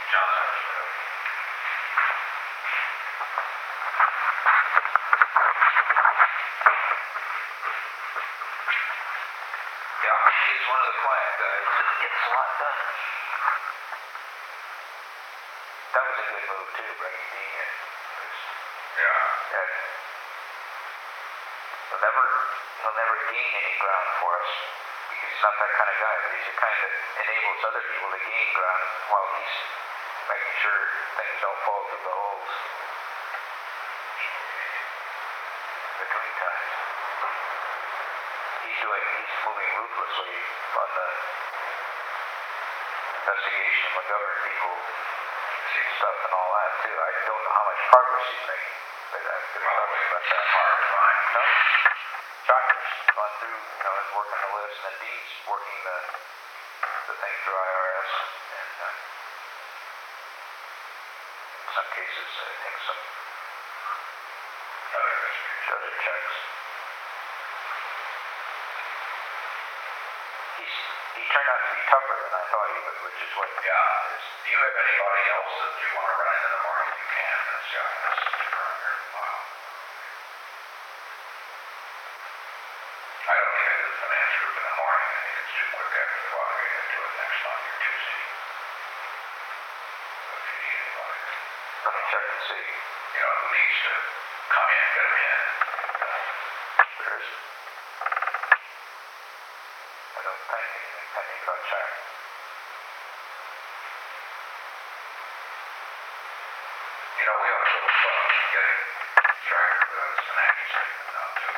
Yeah, he is one of the quiet guys that gets a lot done. That was a good move too, bringing Dean in. Yeah. He'll never gain any ground for us because he's not that kind of guy, but he's the kind that enables other people to gain ground while he's making sure things don't fall through the holes between times. He's moving ruthlessly on the investigation of McGovern people stuff and all that too. I don't know how much progress he's making, but I'm going to talk about that. Hard to find. No. Chalker's gone through, is working the list, and Dean's working the thing through IRS, and in some cases, I think some other checks. He turned out to be tougher than I thought he would, which is what. Yeah. Do you have anybody else that you want to run into tomorrow? You can. That's got a message around here in the file. I don't think I do the finance group in the morning. I think it's too quick after the water. I do it next Monday or Tuesday. But if you need anybody. Let me check and see. Who needs to come in, get them in. There is. I don't think anything pending about check. We ought to go getting Tracker with his financial statement now, too.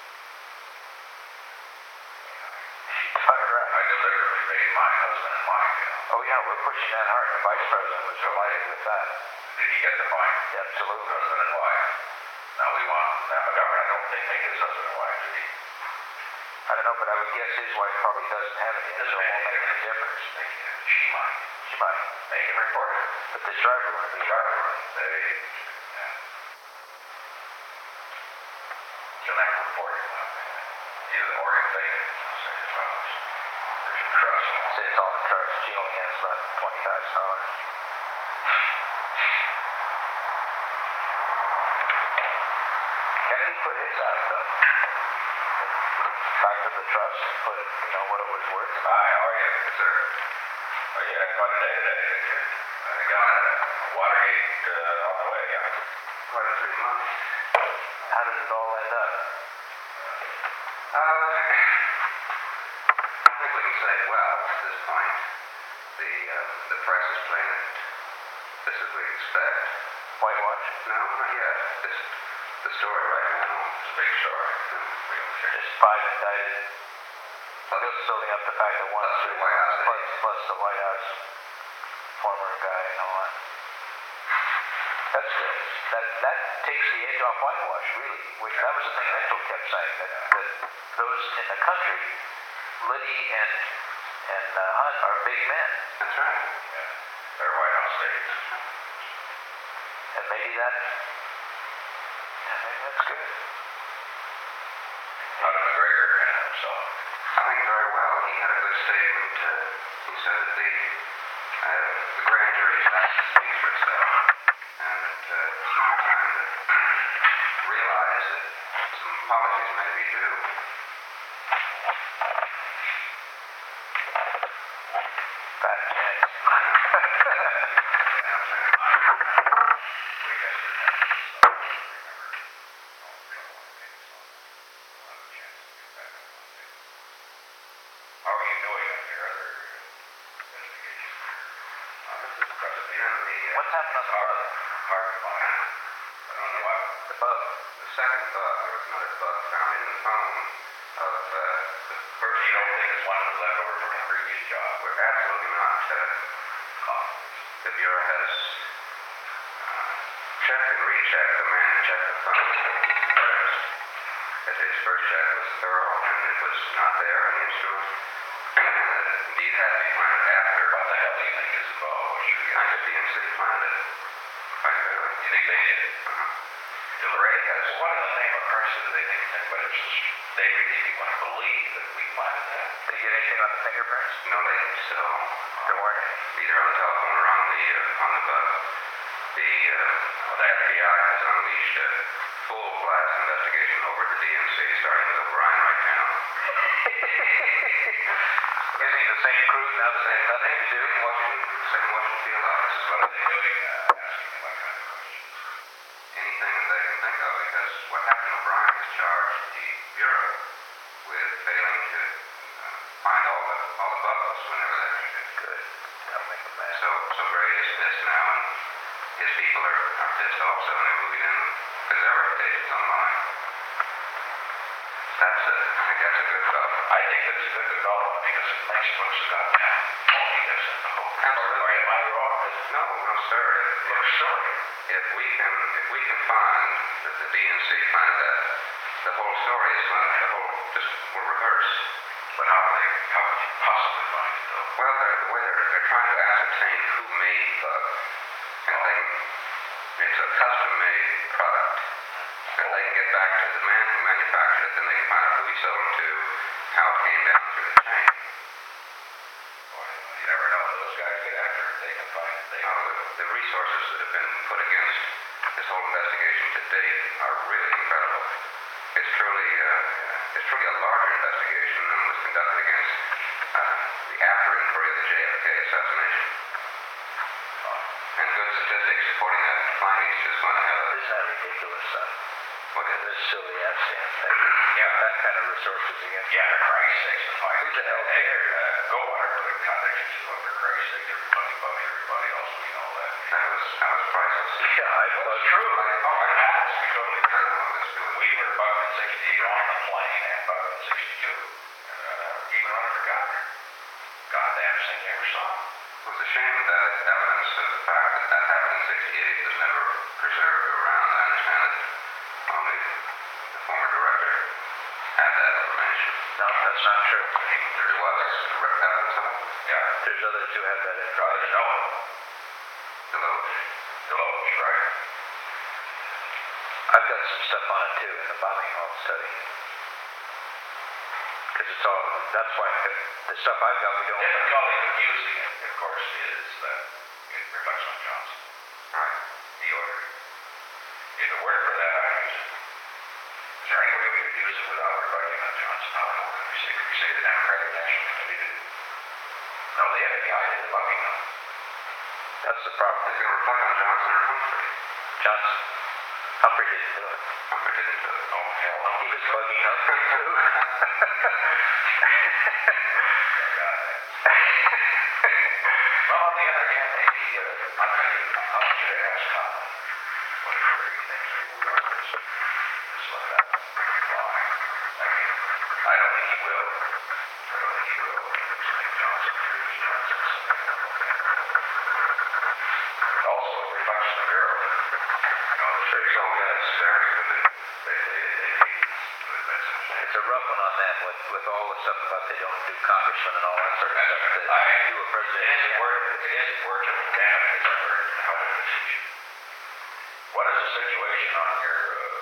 I deliberately made my husband and mine, Oh, yeah, we're pushing that hard. The vice president was delighted with that. Did he get the fine? Yeah, absolutely. Husband and wife. Now we want, McGovern, I don't think make his husband and wife, did he? I don't know, but I would guess his wife probably doesn't have any, so it won't make any difference. She might. She might. Make him report it. But this driver would be. She'll never report it. Either the Oregon thing, there's a trust. Say it's all in trust. She only has about $20,000. Kennedy put his out, though. Back to the trust and put it, what it was worth. Hi, how are you, sir? Oh, yeah, quite a day today. I got Watergate on the way, yeah. Quite a 3 months. How did it all end up? I think we can say, well, at this point, the price is plain just as we expect. Whitewash? No, not yet. Just the story right now. It's a big story. Just 5 indicted. Just building up the fact that one Plus the White House. plus the White House former guy and all that. That's good. That takes the edge off whitewash, really. Which that was the thing Mitchell kept saying, that those in the country, Liddy and Hunt, are big men. That's right. Yeah. They're White House states. And maybe that's good. How did McGregor handle himself? I think very well. He had a good statement. He said that the grand jury speaks for itself. And that it's now time to realize that some apologies may be due. Fat chance. How are you doing in your other investigations? What's happened on the bug? Hard to find. I don't know what. The bug. The second bug, there was another bug found in the phone of the first. You don't think it's one that was left over from the previous job? We're absolutely not. The Bureau has checked and rechecked the man who checked the phone first. That his first check was thorough and it was not there in the instrument. Indeed had to be planted after. What the hell do you think is involved? What's your I guess? could DNC planted it. Quite clearly. You think they did? Ray has. What in the name of Christ do they think? But it's just, they really want to believe that we planted that. Did you get anything on the fingerprints? No, they still. There weren't any. Either on the telephone or on the on the bus. The FBI has unleashed a full-blast investigation over at the DNC, starting with O'Brien right now. Using the same crew now, the same nothing to do. Same Washington field office is what they're doing, asking me what kind of questions. Anything that they can think of, because what happened, O'Brien has charged the Bureau with failing to find all the bugs whenever they're Good. That'll make them mad. So Gray is pissed now, and his people are pissed also, and they're moving in because their reputation's on the line. I think that's a good development. I think it's a good development because it makes folks about town. Phoniness and the whole. Absolutely. Am I wrong? No, sir. It looks silly. If we can find that the DNC find that, the whole story is going to just will reverse. But how could you possibly find it though? Well, the way they're trying to ascertain who made bugs, and it's a custom-made product. If they can get back to the man who manufactured it, then they can find out who he sold it to, how it came down through the chain. Boy, you never know. Those guys get after it. They can find it. The resources that have been put against this whole investigation to date are really incredible. It's truly a larger investigation than was conducted against the after inquiry of the JFK assassination. And good statistics supporting that findings just went ahead of it. Isn't that ridiculous, son? What is This silly ass damn thing. Yeah. That kind of resources against. Yeah, for Christ's sakes, the fight. Who the hell cares? Goldwater put in context to for Christ's sake. Everybody bugged everybody else. We know that. That was priceless. Yeah, I Well, plugged it's true. I know. It's totally true. We We were bugged in 68 on the plane and bugged in 62. Even on the goddamn thing you ever saw. It was a shame that evidence of the fact that happened in 68 was never preserved around. I understand that only the former director had that information. No, that's not true. There was evidence of it. Yeah. There's others who have that Others information. know it. Deloach. Right. I've got some stuff on it too in the bombing hall study. Because it's all, that's why the stuff I've got, we don't. Difficulty of using it, of course, is that it reflects on Johnson. Right. The order. If it weren't for that, I'd use it. Is there any way we could use it without reflecting on Johnson? No, no. We say the Democratic National Committee did. No, the FBI did the Buckingham. That's the problem. It's going to reflect on Johnson or Humphrey. Johnson. Humphrey didn't do it. Humphrey didn't do it. Oh, hell no. He was bugging Humphrey too. Well, on the other hand, maybe, I'll tell you, I want you to ask Colin whatever he thinks regardless. Just let that fly. I mean, I don't think he will. I don't think he will. Just make Johnson choose Johnson. Also, it reflects the Bureau. Sure, he's all got his very good. It's a rough one on them with all the stuff about they don't do congressmen and all that sort of stuff that do a president. It isn't worth it. Damn it, it's worth helping the issue. What is the situation on your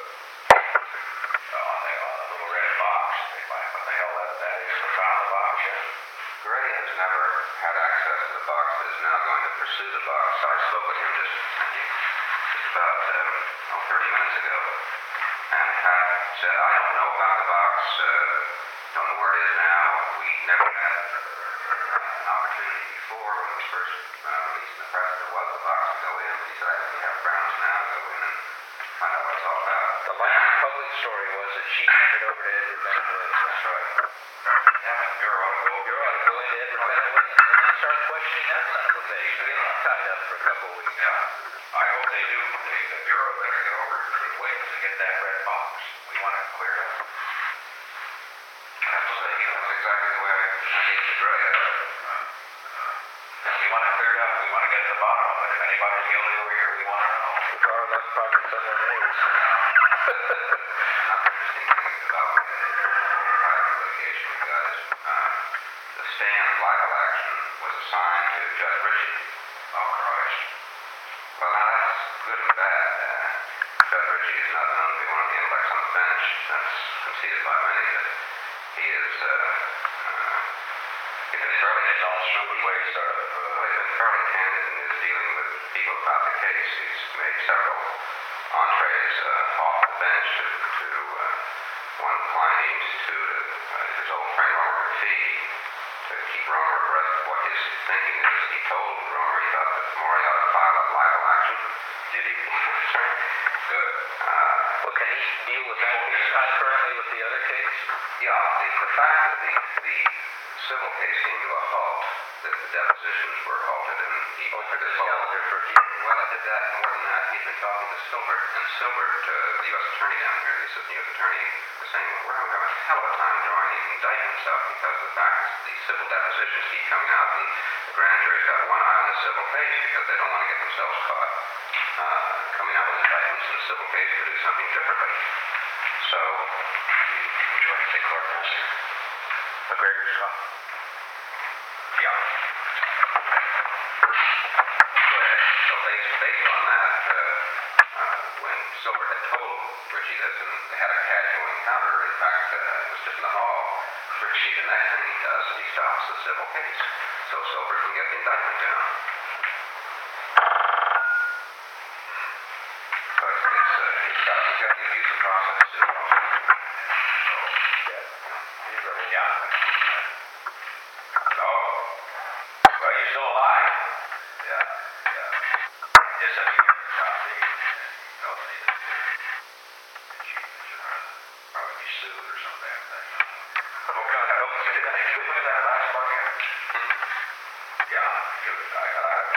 on the little red box? They find what the hell that is. They found the box yet? Gray has never had access to the box, but is now going to pursue the box. I spoke with him just about 30 minutes ago, and Pat said, I don't know about the box, don't know where it is now. We never had an opportunity before when it was first released in the press. There was the box to go in, but he said, I think we have grounds now to go in and find out what it's all about. The likely public story was that she handed over to Edward Bennett Williams. That's right. Damn it, Bureau ought to go. You're ought to go into Edward Bennett Williams and then start questioning that son of a bitch. He's getting tied up for a couple of weeks. Yeah, I hope they do. The Bureau better get over to the way to get that red box. We want it cleared up. Absolutely. That's exactly the way I hate to Gray. We want it cleared up. We want to get to the bottom of it. If anybody's guilty over here, we want to know. The car left pocket somewhere news. Another interesting thing about the private litigation we got is the Stan libel action was assigned to Judge Ritchie. Oh, Christ. Well, now that's good and bad. Judge Ritchie is not known to be one of the intellects on the bench. That's conceded by many, but he is in a fairly It's all stupid ways he's been fairly candid in his dealing with about the case. He's made several entrees off the bench to one client he instituted his old friend Romer McPhee to keep Romer abreast of what his thinking is. He told Romer he thought that Maury ought to file a libel action. Did he? Good. Well, can he deal with that case concurrently with the other case? Yeah, the fact that the civil case came to a halt, that the depositions were halted, and he opened his calendar for well, it did that. More than that, he'd been talking to Silbert, and Silbert, the U.S. attorney down here, the assistant U.S. attorney, was saying, we're going to have a hell of a time drawing these indictments up because of the fact that these civil depositions keep coming out, and the grand jury's got one eye on the civil case because they don't want to get themselves caught coming out with indictments in the civil case to do something differently. So, Would you like to take court rules? McGregor's call. Yeah. So based on that, when Silbert had told Ritchie this and they had a casual encounter, in fact, it was just in the hall, Ritchie, the next thing he does is he stops the civil case so Silbert can get the indictment down. So he's got the abuse of process too. Yeah. Oh. Well, you're still alive. Yeah. Yes, I mean, probably be sued or some damn thing. What kind of help did I do with that last one here? Yeah, I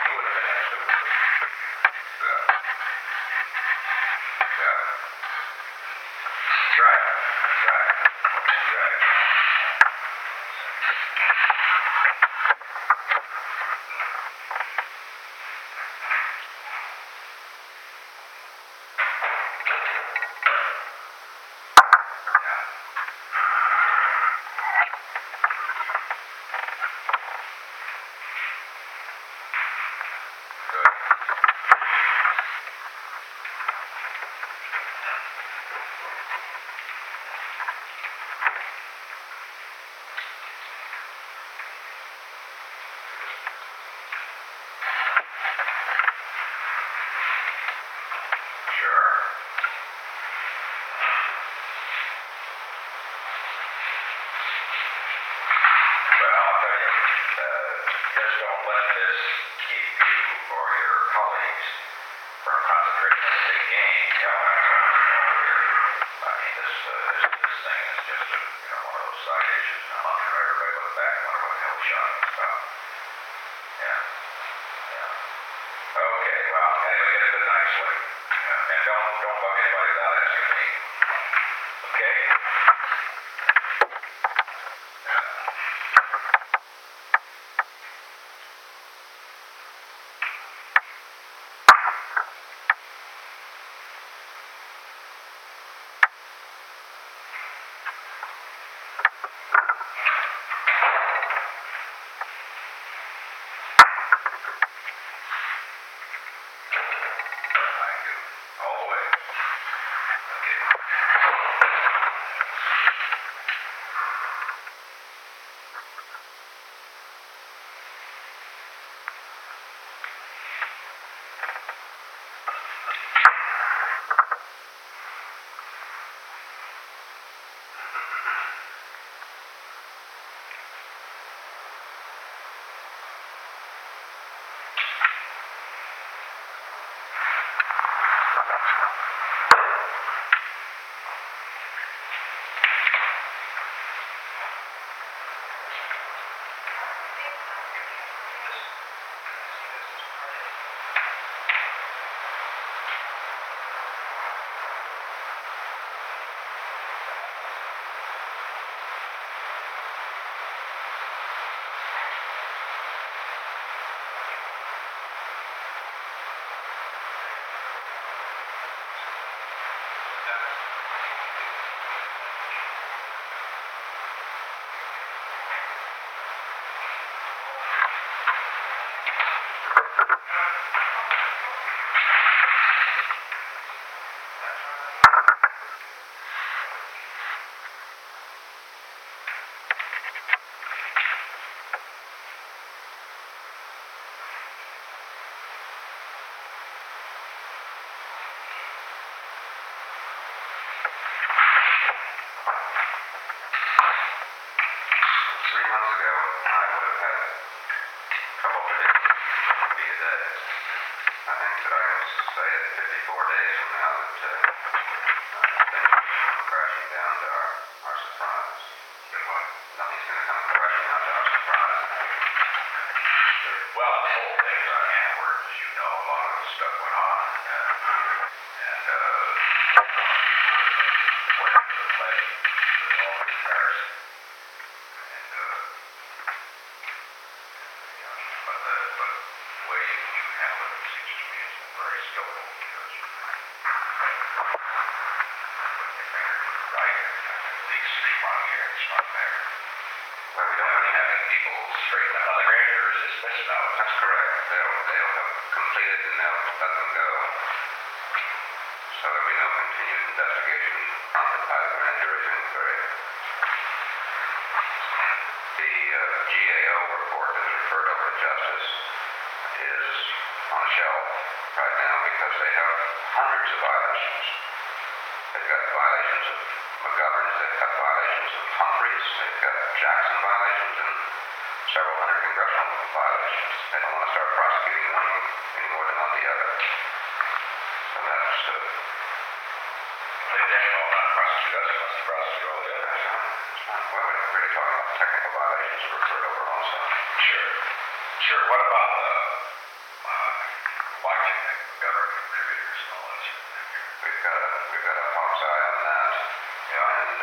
say that 54 days from now that things will come crashing down to our surprise. But what? Nothing's going to come crashing down to our surprise. Well, the whole thing's on Antwerp, as you know, a lot of stuff went on. And went into the play, all in Paris. And, but the way you handle it seems to me has been very skillful because you put your finger right at least front here and front there. Well, we don't Not really have having people straighten out. The grand jury is dismissed now. That's correct. They'll have completed and they'll let them go. So there'll be no continued investigation prompted by the grand jury's inquiry. The GAO report that is referred over to justice is on a shelf right now because they have hundreds of violations. They've got violations of McGovern's, they've got violations of Humphreys, they've got Jackson violations, and several hundred congressional violations. They don't want to start prosecuting one any more than on the other. So that's They definitely will not prosecute us unless they prosecute all the others. well, we're really talking about technical violations that are referred over also. Sure. Sure. What about the watching the government contributors and all that sort of thing? We've got a hawk's eye on that. Yeah. And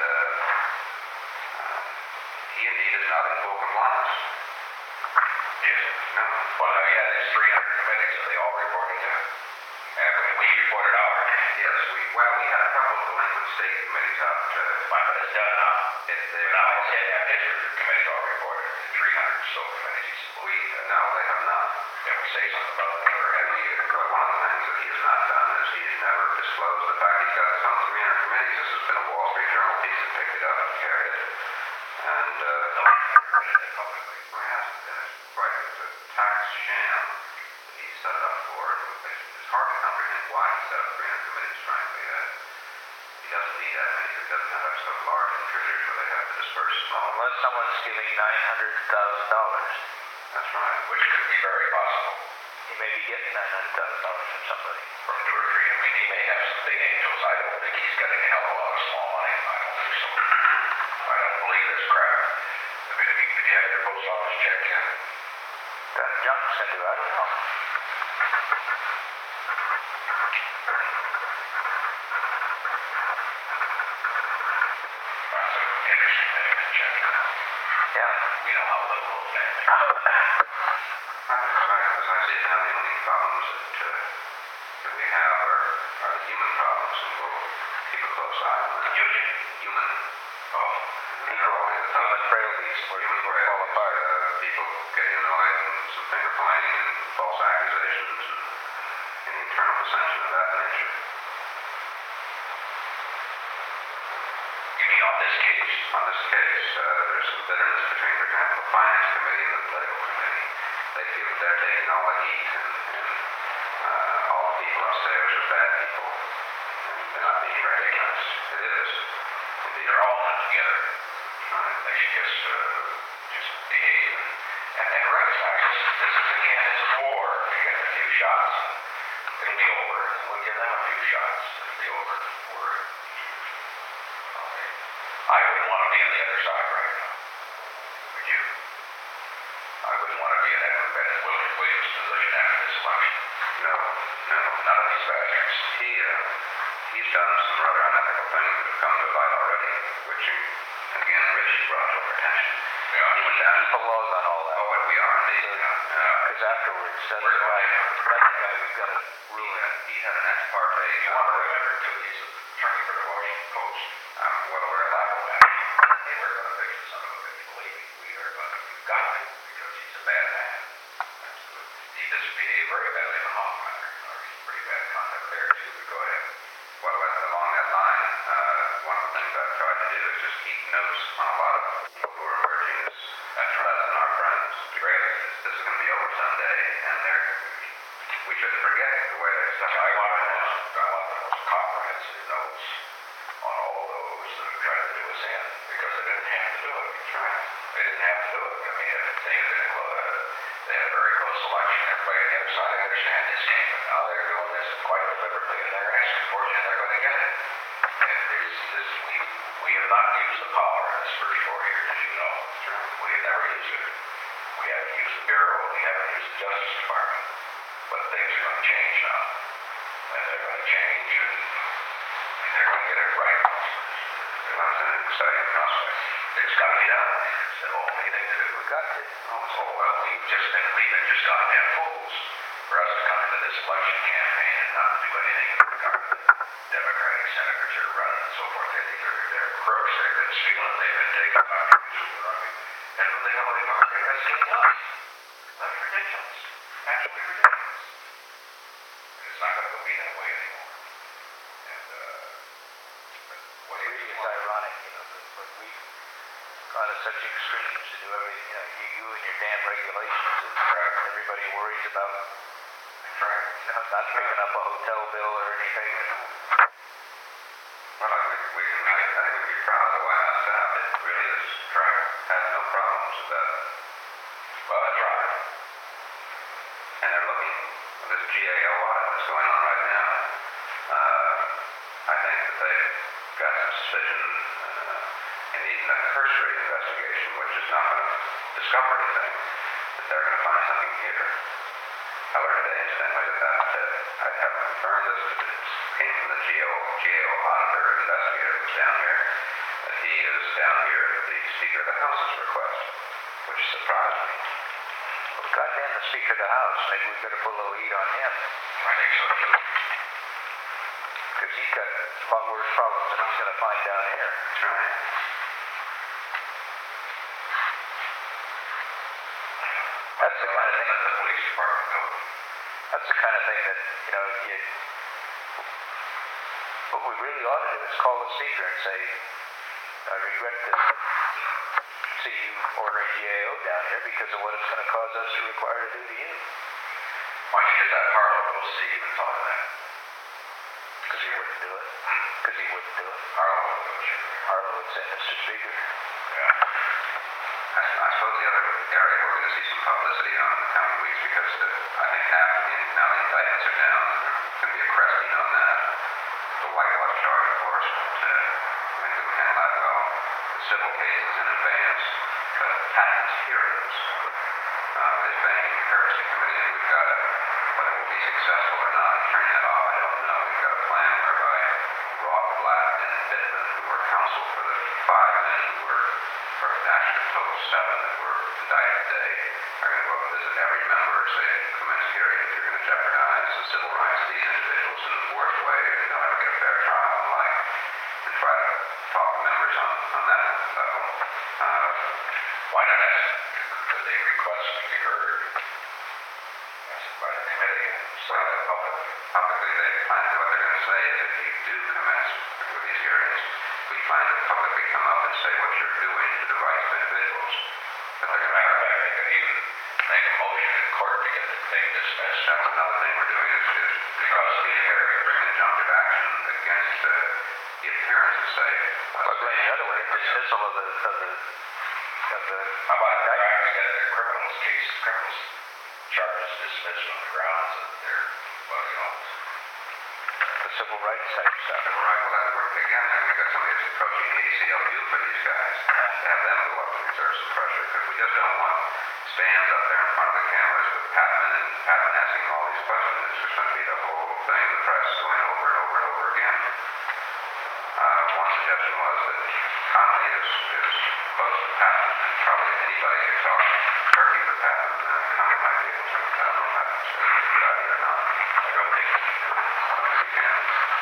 he indeed is not in full compliance. Yes. No. Well, yeah, there's 300 committees, so they all reported to. And we reported ours. Yes, we had a couple of delinquent state committees out. But it's done now. Now I said that district committees all reported. The 300 or so committees. No, they have not. Can we say something about that? Or have we? One of the things that he has not done is he has never disclosed the fact he's got some 300 committees. This has been a Wall Street Journal piece that picked it up and carried it. And No, I've never read it publicly. it's quite a tax sham that he set it up for. It's hard to comprehend why he set up 300 committees, frankly. He doesn't need that many. He doesn't have such large contributors where they have to disperse small. Unless someone's giving $900,000. That's right. Which could be very possible. He may be getting $900,000 from somebody. From 2 or 3. I mean, he may have some big angels. I don't think he's getting a hell of a lot of small money. I don't think so. I don't believe this crap. I mean, if you have your post office check in. That Young's going to do, I don't know. That's an interesting thing to check in. Yeah. We know how liberal family. As I see it now, the only problems that we have are the human problems, and we'll keep a close eye on that. Human. Oh. Human frailties where people fall apart. People getting annoyed and some finger pointing and false accusations and any internal dissension of that nature. You mean on this case? On this case, there's some bitterness between, for example, the Finance Committee and the Political Committee. They feel that they're taking all the heat and all the people upstairs are bad people. And they're not being recognized. It is. Indeed. They're all not together. Right. They should just behave and recognize this is again, this is war. You get a few shots, it'll be over. We'll give them a few shots, it'll be over. I wouldn't want to be on the other side right now. Would you? I wouldn't want to be in Edward Bennett Williams' position after this election. No. None of these bastards. He's done some rather unethical things that have come to light already, which, again, Rich brought to our attention. Yeah. He went down. Keep a log on all that. Oh, but we are indeed. Because afterwards, that's the guy we've got to ruin. He had an ex parte. You want to remember, too, he's an attorney for the Washington Post. I'm well aware of that. Hey, we're going to fix the son of a bitch. Believe me, we are going to. We've got to, because he's a bad man. He misbehaved very badly in the Hawk matter. There's pretty bad conduct there, too. But go ahead. Well, along that line, one of the things I've tried to do is just keep notes on a lot of people who are emerging as less than our friends. This is going to be over someday, and we shouldn't forget the way they stuck. I want the most comprehensive notes on all those that have tried to do us in, because they didn't have to do it. That's right. They didn't have to do it. I mean, if they had a very close election, everybody on the other side understands this came, and now they're doing this quite deliberately, and they're asking for it, and they're going to get it. And there's this, we have not used the power in this first 4 years, as you know. We have never used it. We haven't used the Bureau, we haven't used the Justice Department. But things are going to change now. And they're going to change, and they're going to get it right. That's an exciting prospect. It's got to be done. It's the only thing to do. We got to. Oh, well, we've been just goddamn fools for us to come into this election campaign and not do anything in regard to the Democratic senators that are running and so forth. They're crooks. They've been stealing. They've been taking contributions from Robbie. And who the hell are they going to investigate us? That's ridiculous. Absolutely ridiculous. And it's not going to be that way anymore. And, what do you Really, it's ironic, but we've gone to such extremes to do everything, you and your damn regulations, and everybody worries about, not picking up a hotel bill or anything. Well, I think we'd be proud of the White House staff. It really is has no problems with that. Well, that's right. And they're looking at this GAO audit that's going on right now. I think that they've got some suspicion in even a cursory investigation, which is not going to discover anything, that they're going to find something here. I learned today, incidentally, that I haven't confirmed this, but it came from the GAO auditor and investigator who was down here, that he is down here at the Speaker of the House's request, which surprised me. Well, goddamn the Speaker of the House, maybe we better put a little heat on him, I think so too. because he's got a lot worse problems than he's going to find down here. That's right. That's the kind of thing. Let the police department go. That's the kind of thing that, what we really ought to do is call the Speaker and say, I regret to see you ordering GAO down here because of what it's going to cause us to require to do to you. Why don't you get that Harlow to go see him and tell him that? Because he wouldn't do it. Because he wouldn't do it. Harlow would go, sure. Harlow would say, Mr. Speaker. Yeah. I suppose the other area we're going to see some publicity on in the coming weeks, because I think now the indictments are down, there's going to be a cresting on that. The whitewash charge, of course, but I think we handle that well. The civil cases in advance, but patent hearings. This banking courtesy committee, and we've got whether we'll be successful or not in turning that off, I don't know. We've got a plan whereby Roth, Black, and Bittman, who were counsel for the 5 men who were, or actually a total of 7 that were indicted today, are going to go up and visit every member, say, commence hearing if you're going to jeopardize the civil rights of these individuals in the worst way, and they'll never get a fair trial and the like, and try to talk to members on that level. Why not ask, could they request to be heard? By the committee and say that publicly. Publicly, they plan to, what they're going to say is if you do commence with these hearings, we plan to publicly come up and say what you're doing to the rights of individuals. But they're going to Matter of fact, they could even make a motion in court to get the thing dismissed. That's another thing we're doing is because the hearing bring injunctive action against the appearance of, say, Or going the other way, dismissal of the How about trying to get their criminals charges dismissed on the grounds that they're, the civil rights type stuff. right, well, that work again. We've got somebody that's approaching the ACLU for these guys. To have them go up and exert some pressure, because we just don't want stands up there in front of the cameras with Patman asking all these questions. It's just going to be the whole thing, the press going over and over and over again. One suggestion was that Connolly is close to Patman, and probably anybody could talk turkey with Patman. Connolly might be able to. I don't know if that's a good idea or not. I don't think you can.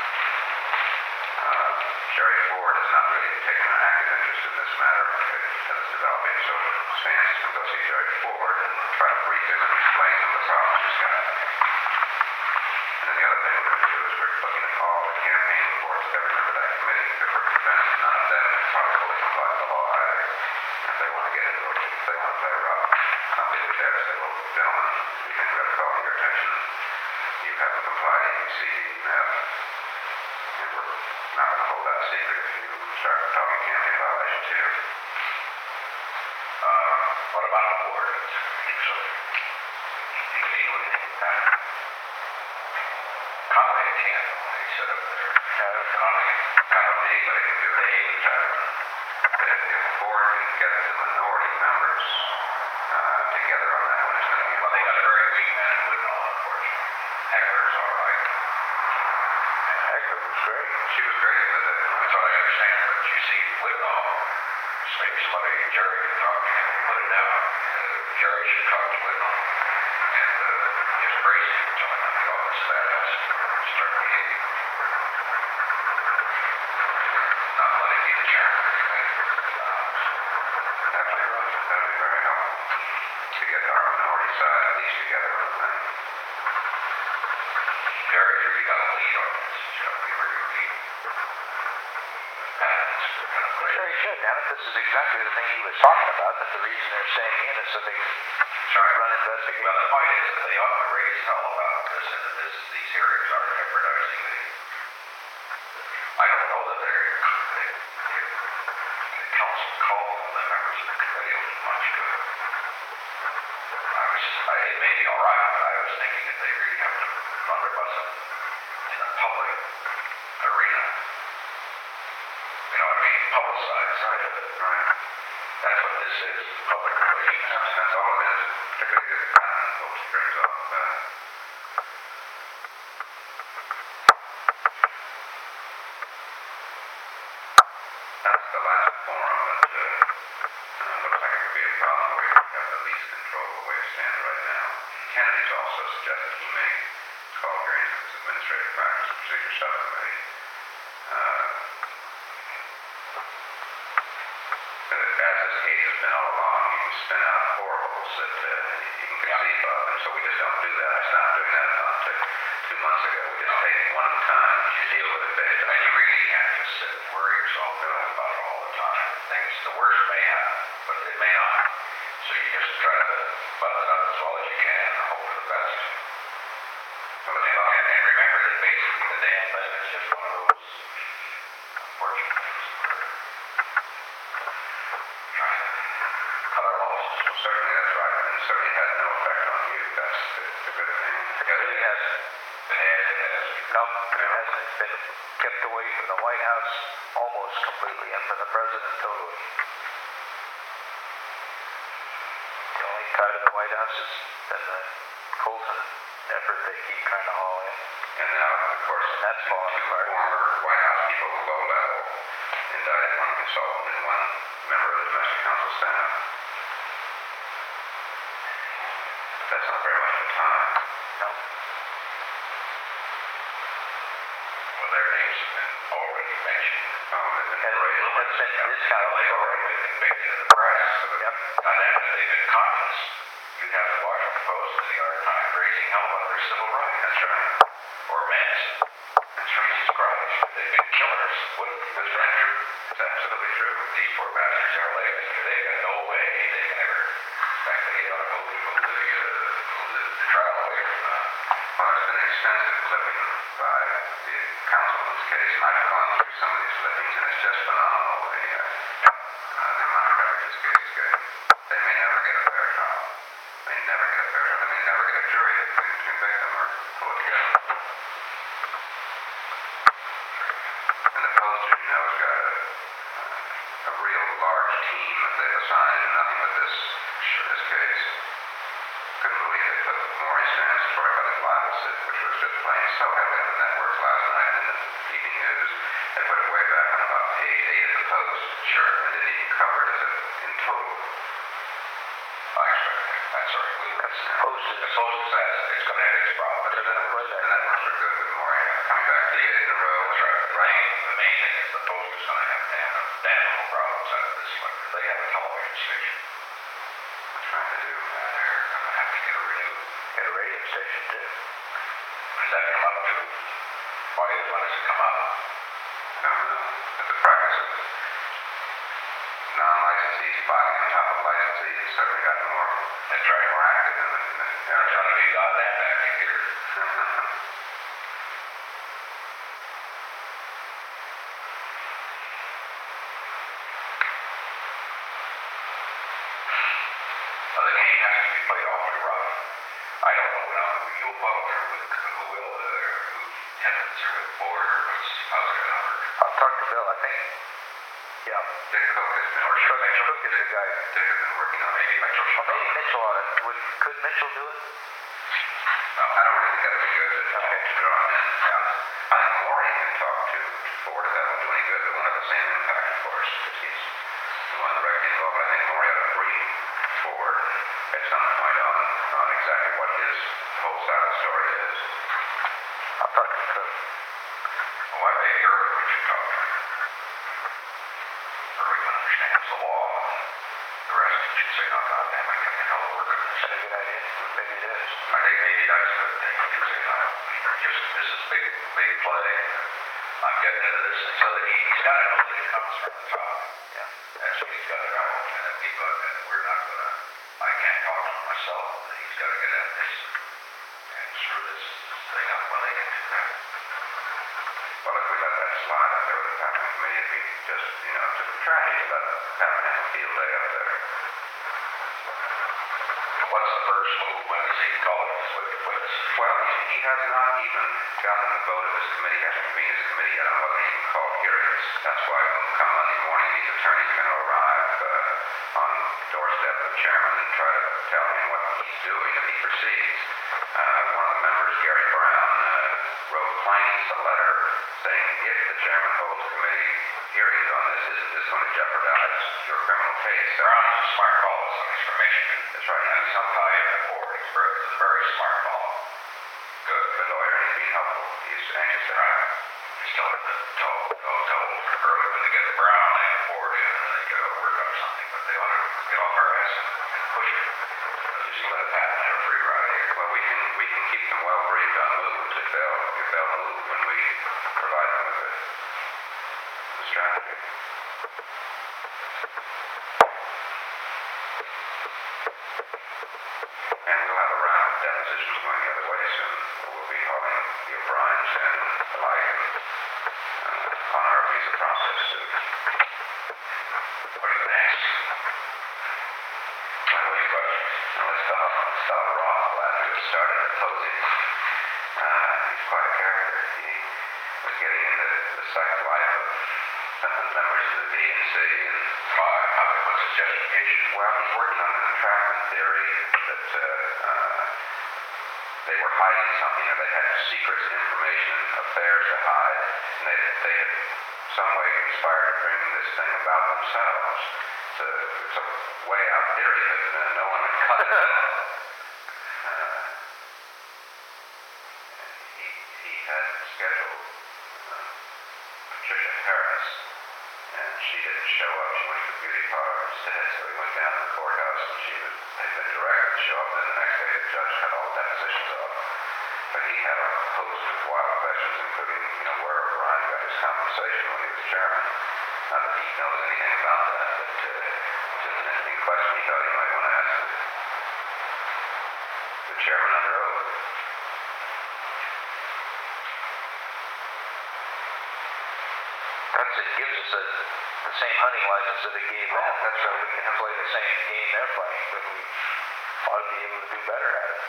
Jerry Ford has not really taken an active interest in this matter as it's developing, so Stans is going to go see Jerry Ford and try to brief him and explain some of the problems he's got. And then the other thing we're going to do is we're looking at all the campaign reports of every member of that committee, because we're convinced none of them probably fully comply with the law either. And if they want to get into it, if they want to play rough, somebody will be there to say, well, gentlemen, we think we have to call to your attention. You haven't complied, ABC, you have. And we're not going to hold that secret if you start talking campaign violations here. what about a board? So, you can deal with anything with that. Conway can't, when he set up there. Conway, I don't think anybody can do it. But if the board can get the minority members together on that one, it's going to be. well, they got a very weak man in Whitnall, unfortunately. Heckler's all right. Heckler was great. She was great with it. That's what I understand, but you see, Whitnall, maybe somebody, Jerry can talk to him, put it down. Jerry should talk to Whitnall. And just praise him, tell him that all this badass start behaving. Not let him be the chairman. Absolutely right. That would be very helpful to get our minority side at least together on the thing. Jerry's really got a lead on this. He's got to be very lead. And it's kind of great. Sure he should, damn it. This is exactly the thing he was talking about, that the reason they're staying in is so they can run investigations. Well, the point is that they ought to raise hell about this, and that these hearings are jeopardizing the. I don't know that the council called the members of the committee was much good. It may be all right, but I was thinking that they really have to blunderbuss it in a public arena. You know what I mean? Publicize. Right. That's what this is, public relations. That's all it is. Particularly if the patent folks brings up. That's the last forum that looks like it could be a problem where you have the least control of the way it stands right now. Kennedy's also suggested he may call hearings of his administrative practice and procedure subcommittee. As this case has been all along, you can spin out horribles that you can conceive of, and so we just don't do that. I stopped doing that about 2 months ago. We just take it one at a time and you deal with it based on. And you really can't just sit and worry yourself about it all the time. Things, the worst may happen, but it may not. So you just try to button it up as well as you can and hope for the best. And remember that basically the damn thing is just one of those unfortunate things where trying to cut our losses. Well, certainly that's right, and it certainly had no effect on you. That's the good thing. It really hasn't. It has. No, it hasn't. It's been kept away from the White House almost completely, and from the president totally. The only tie to the White House has been the Colton effort they keep trying to haul in. And now, of course, That's falling two apart. former White House people, low level, indicted one consultant and one member of the domestic council staff. But that's not very much of a time. No. Well, their names have been already mentioned. Oh, they've been And raised. it's been discounted. They've already been convicted in the press. Yep. And then if they've been conscious, you'd have the Washington Post and the New York Times raising hell about their civil rights. That's right. Or Manson. Jesus Christ. They've been killers. That's right. True. It's absolutely true. These poor bastards are like, they've got no way they can ever, in fact, they ought to move the trial away from that. Well, there's been extensive clipping by the council in this case, and I've gone through some of these clippings, and it's just phenomenal. The amount of coverage this case is getting. They may never get a fair trial. They never get a fair trial. They may never get a jury that can convict them or pull it together. And the Post, as you know, has got a real large team that they've assigned to nothing but this case. Couldn't believe they put Maury Sam's story about his libel suit, which was just playing so heavily on the networks last night and in the evening news. They put it way back on about page 8 of the Post. Sure. And didn't even cover it in total. I expect that. I'm sorry. Post is The Post is that it's going to have its problems. But the networks are good with Maury coming back 3 days in a row. That's right. The main thing is the Post is going to have damn problems out of this one. They have a television station. What's trying to do? They're going to have to get a renewed. Get a radio station too. Does that come up too? Why does it come up? No. But the practice of non-licensees filing on top of licensees has certainly gotten more. That's right. More active in the They're trying to be goddamn active here. Well, the game has to be played awfully rough. I don't know now. You'll follow through with who will. attendance or with the board, or how's it gonna work? I'll talk to Bill, I think, yeah. Dick Cook has been, Or should Mitchell? Cook is the guy. Dick has been working on it. Maybe Mitchell should. Well, maybe Mitchell ought to, could Mitchell do it? No, I don't really think that'd be good to Okay. draw him in. I think Maury can talk to Ford if that won't do any good. It won't have the same impact, of course, because he's the one directly involved. But I think Maury ought to brief Ford at some point on exactly what his whole side of the story is. I'll talk to Cook. well, maybe Irwin should talk to him. Irwin understands the law. The rest should say, no, goddamn, I can't help working Is this. that a good idea? Maybe it is. I think maybe that's a good thing. He can say, no, this is big play. I'm getting into this. So that he's got to know that it comes from the top. Yeah. That's what he's got to know. And if we're not going to, I can't talk to him myself. He's got to get at this and screw this thing up when they can do that. Well, if we let that slide up there with the Pappin Committee, it'd be just, just a tragedy to let Pappin have a field day up there. What's the first move? When does he call it his witness? Well, he has not even gotten the vote of his committee. He hasn't convened his committee yet on whether he can call hearings. That's why come Monday morning, these attorneys are going to arrive on the doorstep of the chairman and try to tell him what he's doing if he proceeds. One of the members, Gary Brown, wrote Plains a letter saying if the chairman holds committee hearings on this, isn't this going to jeopardize your criminal case? Brown is a smart fellow. He's from Michigan. That's right. He's some high in the board. He's a very smart fellow. Good lawyer, and he's being helpful. He's anxious to have. He's telling tell early when they get the Brown and the board in, and they got to work on something, but they ought to get off our ass and push it. Just let it happen. Have a free ride here. Well, we can keep them well briefed on moves if they'll move when we provide them with the strategy. And we'll have a round of depositions going the other way soon. We'll be calling the O'Briens and the like on our visa process too. What are you going to ask? Well, let's start Roth after we started at Posey. He's quite a character. He was getting into the sex life of some members of the DNC and What's his justification? well, he's working on an entrapment theory that they were hiding something or they had secret information and affairs to hide, and they had some way conspired to bring this thing about themselves. It's a way out theory that no one would cut it out. He had scheduled Patricia Harris, and she didn't show up. She went to the beauty parlor instead, so he went down to the courthouse, and had been directed to show up. Then the next day, the judge cut all the depositions off. But he had a host of wild questions, including, where Brian got his compensation when he was chairman. Not that he knows anything about that, but just an interesting question he thought he might want to ask the chairman under oath. It gives us the same hunting license that they gave them. That's so we can play the same game they're playing, but we ought to be able to do better at it.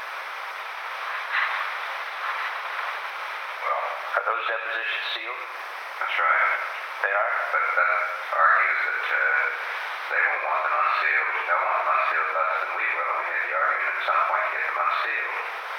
Well, Are those depositions sealed? That's right. They are? But that argues that they will want them unsealed. They'll want them unsealed less than we will. We made the argument at some point to get them unsealed.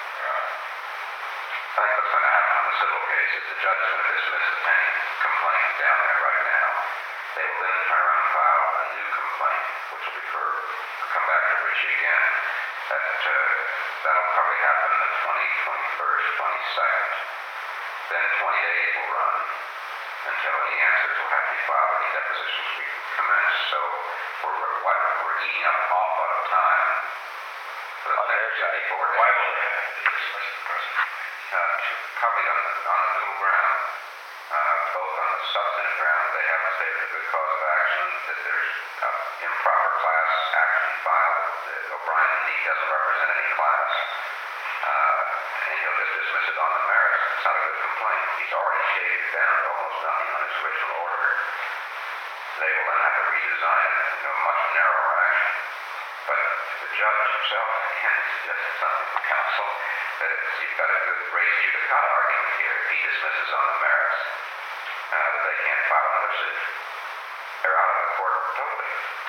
I think what's going to happen on the civil case is the judge is going to dismiss the pending complaint down there right now. They will then turn around and file a new complaint, which will be come back to Richie again. That'll probably happen the 20th, 21st, 22nd. Then 20 days will run until any answers will have to be filed, any depositions will be commenced. So we're eating up an awful lot of time for the next 54 days. why will they have to dismiss the president? Probably on the middle ground, both on the substantive ground, they haven't stated a good cause of action, that there's improper class action filed, that O'Brien indeed doesn't represent any class, and he'll just dismiss it on the merits. It's not a good complaint. He's already shaved it down to almost nothing on his original order. They will then have to redesign it into a much narrower action. But the judge himself, again, suggested something to counsel. you've got a good race judicata argument here. If he dismisses on the merits, that they can't file another suit. They're out of the court totally.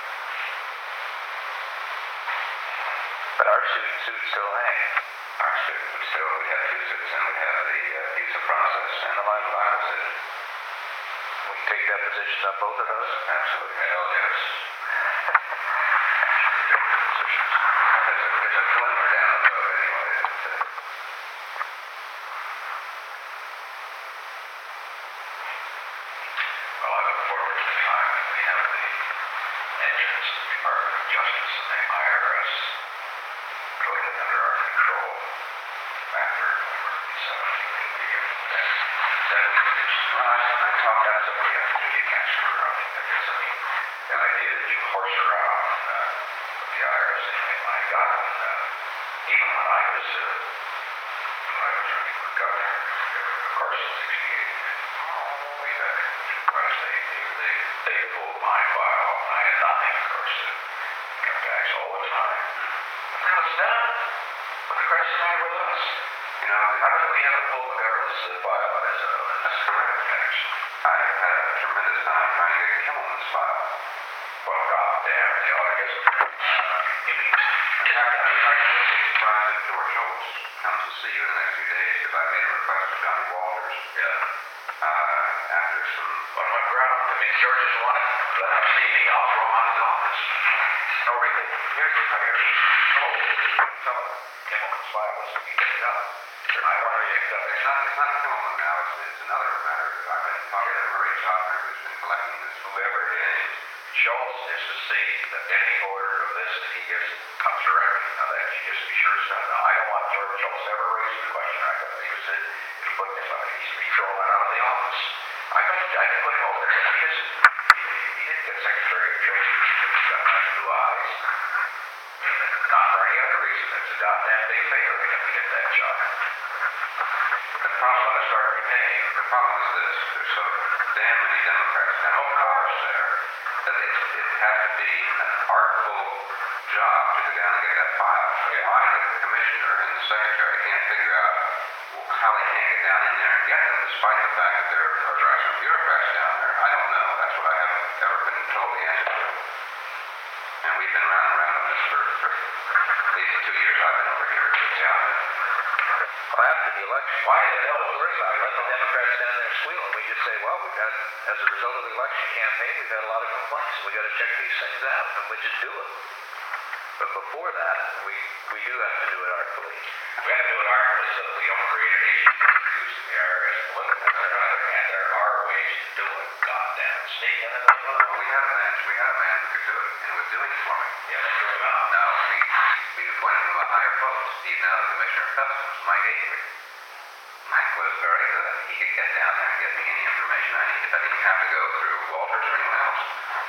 But our suit still hangs. Our suit would still, we'd have two suits, and we'd have the abuse of process and the libel suit. We can take depositions on both of those. Absolutely. Hell yes. There's a glimmer down the road anyway. Well, I look forward to the time when we have the entrance of the Department of Justice and the IRS totally under our control after emergency 17 then we can do some I talked that's what we have to do. You can't screw around with that, because I mean, the idea that you horse around with the IRS, anyway, my God, even when I was running for governor, of course, in 68, way back when they pulled my file, and I had nothing, of course, income tax all the time. But now it's done. What the Christ is the matter with us? You know, How come we haven't pulled McGovern's file as correct tax? I've had a tremendous time trying to get Kimmelman's file. Well, goddamn, they ought to get some. In fact, I'm surprised that George Schultz comes to see you in the next few days because I made a request to Johnny Walters. Yeah. After some. On what ground? I mean, George is wanted. Let him see me. I'll throw him out of his office. No, really. Here's the fire. Oh, tell him. Kimmelman's file is to be picked up. I want to pick up. It's not Kimmelman now. It's another matter. I've been talking to Murray Chopner, who's been collecting this. Whoever it is, Schultz is to see that any order of this that he gives comes directly. Now that you just be sure it's done. Now, I don't want George Schultz ever raise the question. I thought he was it'll put him he needs to be thrown out of the office. I can put him over there. He didn't get Secretary of Treasury because he's got nice blue eyes. Not for any other reason. It's a goddamn big favor for him to get that job. The problem To start repaying. The problem is this: there's so damn many Democrats down in Congress there that it has to be an artful job to go down and get that file. Why the commissioner and the secretary can't figure out how they can't get down in there and get them, despite the fact that there are some bureaucrats down there, I don't know. That's what I haven't ever been told the answer to. And we've been round and round on this for at least 2 years I've been over here. Well, after the election, Why the hell don't worry about it. Let the Democrats stand there squealing. We just say, well, we've had, as a result of the election campaign, we've had a lot of complaints. We got to check these things out, and we just do it. But before that, we do have to do it artfully. We have to do it artfully so that we don't create an issue that reduces the IRS political. On the other hand, there are ways to do it. Goddamn, sneak in and Well, we had a man who could do it, and was doing it for me. yeah, let's throw him out. No, we appointed him a higher post. He's now the Commissioner of Customs, Mike Avery. Mike was very good. He could get down there and get me any information I needed. I didn't have to go through Walters or anyone else.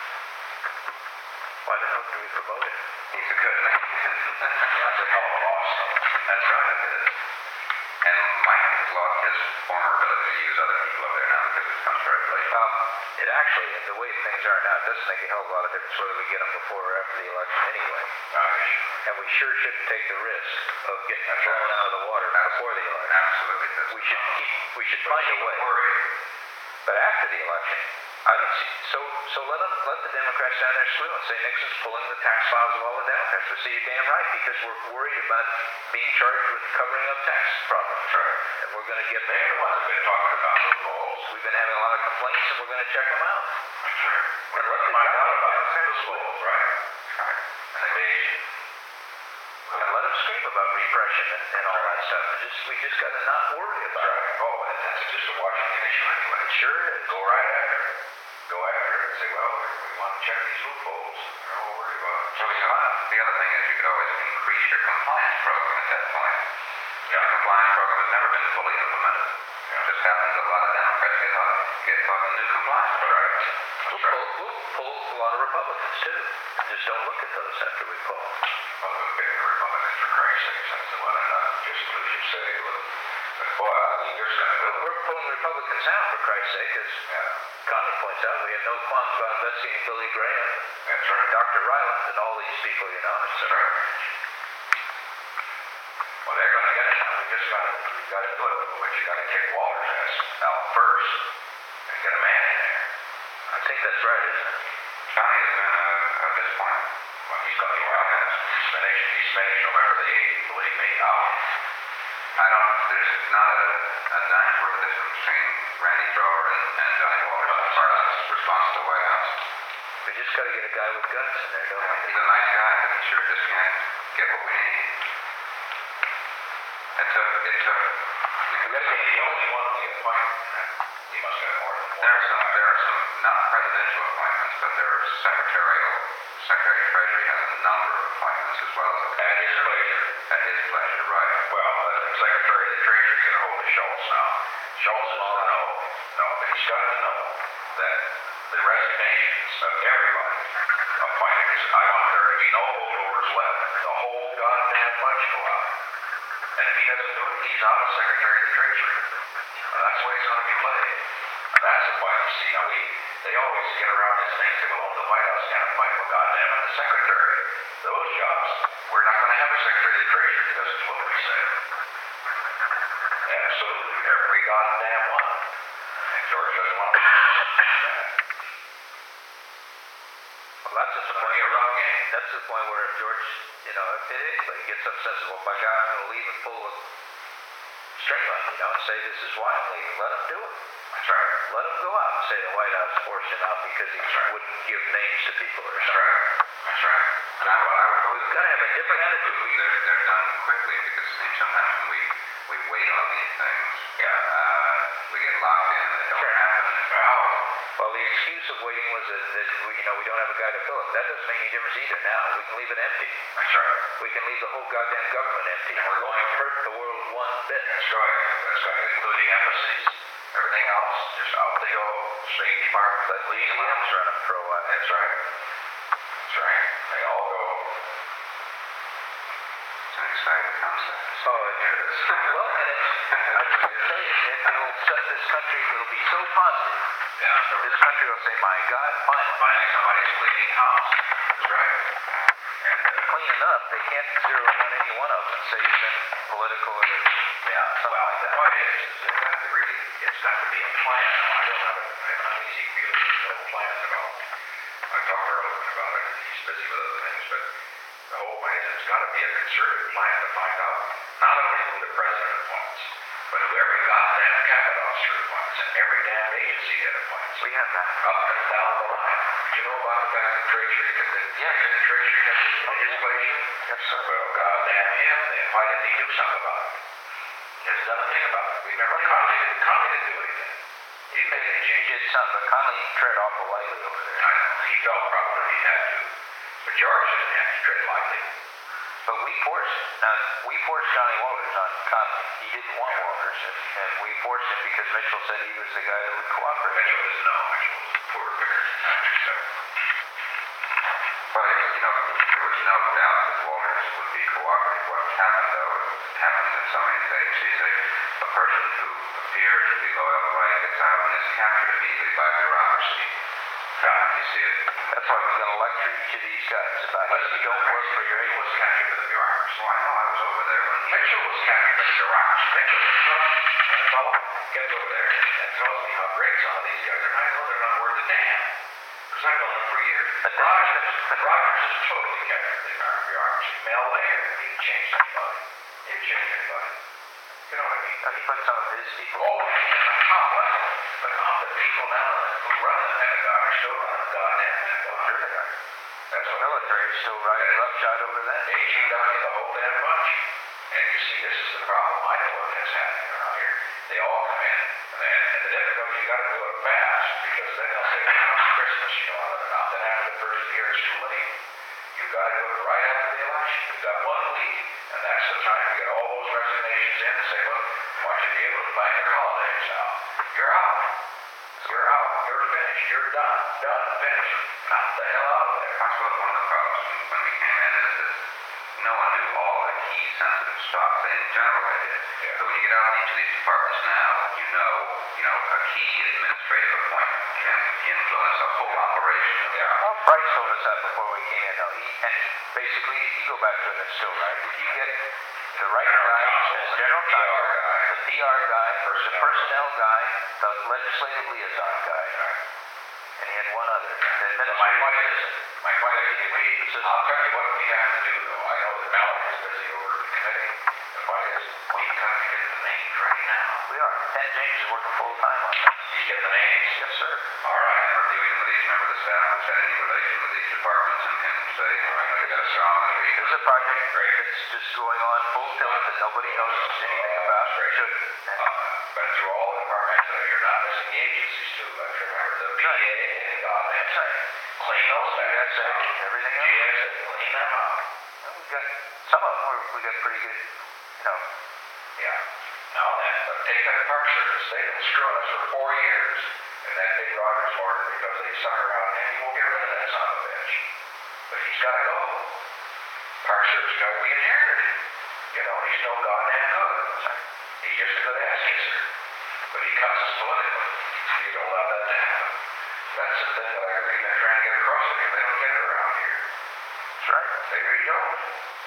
Why the hell do we promote him? He's a good man. That's a hell of a loss. That's right, it is. And Mike has lost his former ability to use other people up there now because it comes very late. It actually, the way things are now, it doesn't make a hell of a lot of difference whether we get them before or after the election anyway. And we sure shouldn't take the risk of getting blown out of the water before the election. Absolutely. We should find a way. But after the election, I don't see. So let the Democrats down there squeal and say Nixon's pulling the tax files of all the Democrats. We say you're damn right because we're worried about being charged with covering up tax problems. Right. And we're going to get They're the ones that have been talking about loopholes. We've been having a lot of complaints and we're going to check them out. Sure. We're going to find out about loopholes, right? Right. And evasion. And let them scream about repression and all that stuff. We just got to not worry about it. Right. Oh, and that's just a Washington issue anyway. It sure is. Go right after it. Go after it and say, well, we want to check these loopholes. They're all worried about it. So the other thing is you could always increase your compliance program at that point. Yeah. The compliance program has never been fully implemented. Yeah. It just happens that a lot of Democrats get caught in new compliance programs. We'll pull a lot of Republicans too. Just don't look at those after we pull. Well, we've been Republicans for Christ's sake since the one and not just as you say. But boy, I mean, you're going to do it. We're pulling Republicans out for Christ's sake, as Connie points out. We have no qualms about investigating Billy Graham, That's right. Dr. Ryland, and all these people, you know. That's right. Well, they're going to get it. We just You gotta do it, but you gotta kick Walter's ass out first and get a man in there. I think that's right, isn't it? Johnny has been a disappointment. Well, he's got the offense. He's finished November the 8th, believe me. There's not a dime's worth of difference between Randy Thrower and Johnny Walters as far as response to the White House. We just got to get a guy with guts in there, don't we? He's a nice guy, but he sure just can't get what we need. It took. We gotta get the only one of the appointment. He must have more than one. There are some not presidential appointments, but there are Secretary of Treasury has a number of appointments as well as At his pleasure. At his pleasure, right. Well, the Secretary of the Treasury get a hold of Schultz now. Schultz is to know. No, but he's got to know that the resignations of everybody appointed. I want there to be no holdovers left. The whole goddamn bunch go out. And if he doesn't do it, he's out of Secretary of the Treasury. That's the way it's going to be played. And that's the point. You see, now they always get around this thing. Say, well, the White House can't appoint. Well, goddamn it, the Secretary. Those jobs, we're not going to have a Secretary of the Treasury that doesn't do what we say. Absolutely. Every goddamn one. And George doesn't want to do that. Well, that's just the point. A rough game. That's the point where if George, if anybody gets upset, says, well, by God, I'm going to leave and pull the string on, and say this is why I'm leaving. Let him do it. That's right. Let him go out and say the White House forced him out because he wouldn't give names to people or That's something. right. That's right. And I would hope We've got to have a different attitude. they're done quickly because I think sometimes when we wait on these things, we get locked in and they don't happen. Well, the excuse of waiting was that we don't have a guy to fill it. That doesn't make any difference either now. We can leave it empty. That's right. We can leave the whole goddamn government empty. And we're going to hurt the world one bit. That's right. That's right. Including embassies. Everything else, just out they go. State Department. Let museums run them for a while. That's right. That's right. They all go. It's an exciting concept. Oh, it is. Well, and I just want to tell you, it'll set this country, it'll be so positive. Yeah. This country will say, my God, Finally somebody's cleaning house. That's right. and cleaning up, they can't zero in on any one of them and say you've been political or something like that. The point is it's got to be a plan. I don't have an uneasy feeling there's no plan at all. I talked to Earlman about it. He's busy with other things, but the whole point is it's got to be a concerted plan to find out not only who the president appoints, but who every goddamn cabinet officer appoints and every damn agency head appoints. We have that. Up and down the line. Did you know about the fact that Treasury, the Treasury has his legislation? Yes, sir. Well, goddamn him, then why didn't he do something about it? He hasn't done a thing about it. Remember, Conley didn't do anything. He didn't make any He changes. did something, but Conley tread awful lightly over there. I know, he felt probably he had to. But George didn't have to tread lightly. But we forced Johnny Walters on Conley. He didn't want Walters, and we forced him because Mitchell said he was the guy that would cooperate. Mitchell was poor picker. But, there was no doubt that Walters would be cooperative. What happened, though, happens in so many agencies. A person who appears to be loyal, right, gets out and is captured immediately by bureaucracy. You see it. That's why we're going to lecture each of these guys about how you don't work for your Mitchell was agency. captured by the bureaucracy. Well, I know I was over there when Mitchell was captured by the bureaucracy. Mitchell was and a fellow gets over there and tells me how great some of these guys are. And I know they're not worth a damn. Because I've known them for years. But Rogers is totally captured by the bureaucracy. Mel Laird, he didn't change anybody. He didn't change anybody. You know what I mean? He put some of his people. Oh, yeah, top level. But the people now who run the Pentagon are still running the goddamn Pentagon. Sure they are. That's The what military is still riding roughshod over that. AGW, the whole damn bunch. And you see, this is the problem. I know what is happening around here. They all come in, and the difficulty, you got to do it fast, because then they'll say, Christmas, not then after the first year, it's too late. You got to do it right after the election. You've got 1 week, and that's the time to get all those resignations in and say, look, I want you to be able to plan your holidays now. You're out. You're out. You're finished. You're done. Done. Finished. Out the hell out of there. I suppose one of the problems when we came in is that no one knew all the key sensitive stuff. In general, I did. Yeah. But when you get out in each of these departments now, a key administrative appointment can influence a whole operation. Well, Bryce told us that before we came in, though. Basically, you go back to it, it's still right. If you get The right guy is general counsel, the PR guy, the personnel guy, the legislative liaison guy, and he had one other. The administrative. My point is, I'll tell you what we have to do, though. I know that Mallory is busy over at the committee. The point is, we've got to get the names right now. We are. Ken James is working full time on that. You get the names? Yes, sir. All right. And reviewing with each member of the staff who's had any relation with these departments and can say, I know you got a strong and weak. There's a project that's just going on full tilt that nobody knows anything about. Should. But through all the departments, you're not missing the agencies, too. Let's remember the BA and God, That's right. clean those bags GSA, out. everything else. GSA, clean them out. Well, we got some of them. We got pretty good. Yeah. Now then, but take that Park Service. They've been screwing us for 4 years. And that big Rogers Morton, because they suck around him, he won't get rid of that son of a bitch. But he's got to go. Park Service guy, we inherited him. You know, he's no goddamn good. He's just a good ass kisser. But he cuts us politically. You don't allow that to happen. That's the thing that I really been trying to get across to you. They don't get it around here. That's right. They really don't.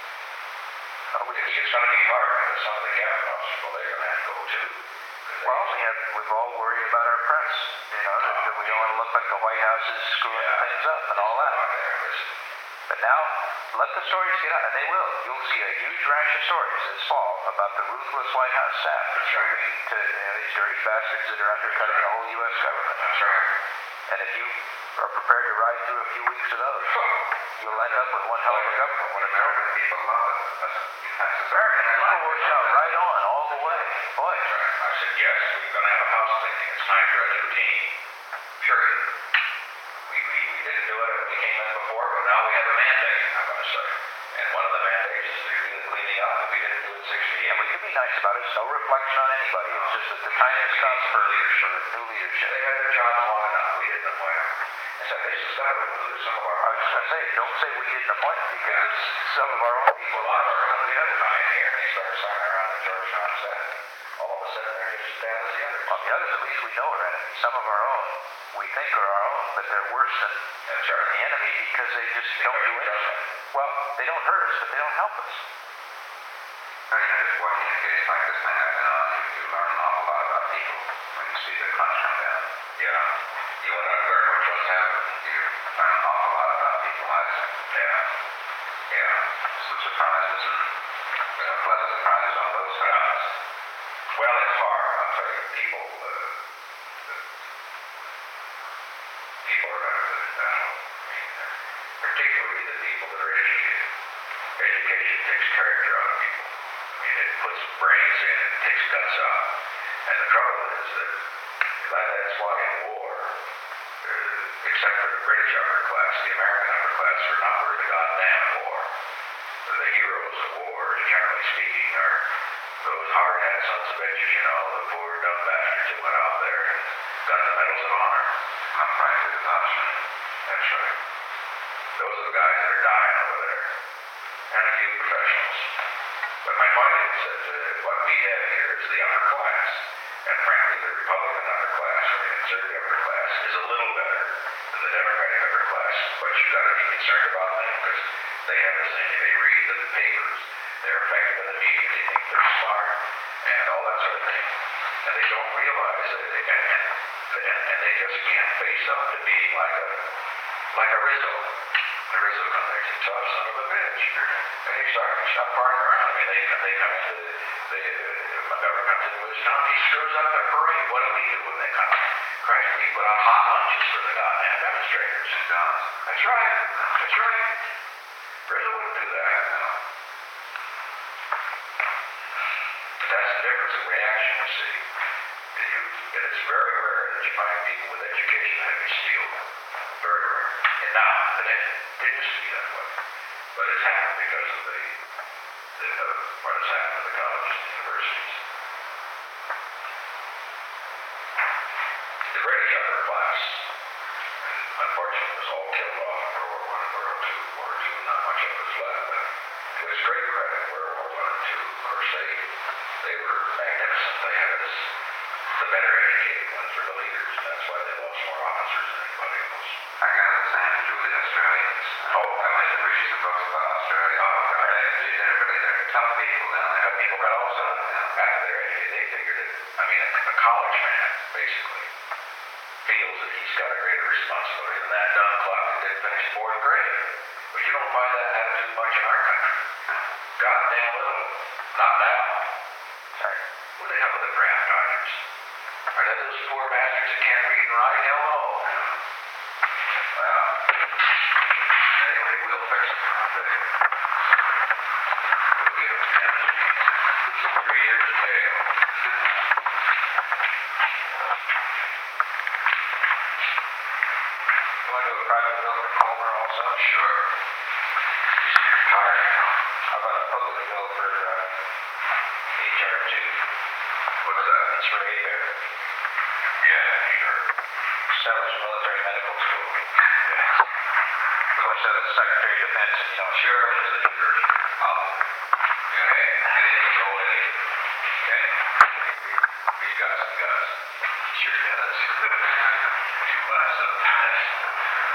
It's going to be hard because some of the cabinet officers, they're going to have to go too. Well, we've all worried about our press. That we don't want to look like the White House is screwing things up and all that. But now, let the stories get out, and they will. You'll see a huge rash of stories this fall about the ruthless White House staff contributing to these dirty bastards that are undercutting the whole U.S. government. That's right. And if you are prepared to ride through a few weeks of those, you'll end up with one hell of a government. When American people love it, that's American people will shout right on all the way. Boy. I said, yes, we're going to have a house meeting. It's time for a new team. Period. We didn't do it when we came in before, but now we have a mandate, I'm going to say. And one of the mandates is to do the cleaning up, and we didn't do it 60 And we can be nice about it. It's no reflection on anybody. It's just that the time has come for new leadership. They had their jobs long enough. We didn't appoint them. And so this has got to include some of our... I was just going to say, don't say we didn't appoint them, because some of our own people, A lot of our own people in here, and they started signing around at Georgetown set. All of a sudden, they're just as bad as the others. On the others, at least we know are enemies. Some of our own, we think are our own, but they're worse than the enemy because they just don't do anything. Well, they don't hurt us, but they don't help us. just watching a case like this thing I've been on, you learn an awful lot about people when you see the crunch come down. Yeah. You want to learn what you have. You learn an awful lot about people's lives. Yeah. Yeah. Some surprises and pleasant surprises on both sides. Well, it's hard. I'll tell you, people are going to particularly the people that are educated. Education takes character out of people. I mean, it puts brains in, it takes guts out. And the trouble is that that's why in war, except for the British upper class, the American upper class are not worth a goddamn war. The heroes of war, generally speaking, are those hard-hat sons of bitches, you know, the poor dumb bastards that went out there and got the medals of honor. Not practice adoption. That's right. Those are the guys that are dying over there. And a few professionals. But my point is that what we have here is the upper class. And frankly, the Republican upper class or the conservative upper class is a little better than the Democratic upper class. But you've got to be concerned about them because they have the same. They read the papers. They're effective in the media. They think they're smart and all that sort of thing. And they don't realize that and they just can't face up to being like a Rizzo. The Rizzo comes there, he's a tough son of a bitch. And he stop farting around. I mean, they come into McGovern comes into his town, he screws up their parade. What do we do when they come? Christ, we put on hot lunches for the goddamn demonstrators. That's right. That's right. Rizzo wouldn't do that. But that's the difference in reaction, you see. And it's very rare that you find people with education having steel. Very rare. And now, it didn't used to be that way. But it's happened because of what has happened to the colleges and universities. The British upper class, unfortunately, was all killed off in World War I and World War II. World War II, not much of it was left, but to its great credit, World War I and II, of course, they were magnificent. They had the better educated ones were the leaders. That's why they lost more officers than anybody else. I got the same as with the Australians. I've been reading some books about Australia. They're tough people down there. mean, a college man, basically, feels that he's got a greater responsibility than that dumb clock that didn't finish fourth grade. But you don't find that attitude much in our country. Goddamn little. Not now. Sorry. Who the hell are the draft dodgers? Are they those poor bastards that can't read and write? Hell no. Well, anyway, we'll fix it. We'll give them 3 years of jail. You want to do a private bill for Comer also? Sure. He's retired now. How about a public bill for HR 2? What's that? It's for ABEAR. Yeah, sure. Establish a military medical school. Yeah. Of course, that's the Secretary of Defense, and you know, Sure, sure. Okay, anything go away. Okay. He's got some guts. Sure does. Too much sometimes.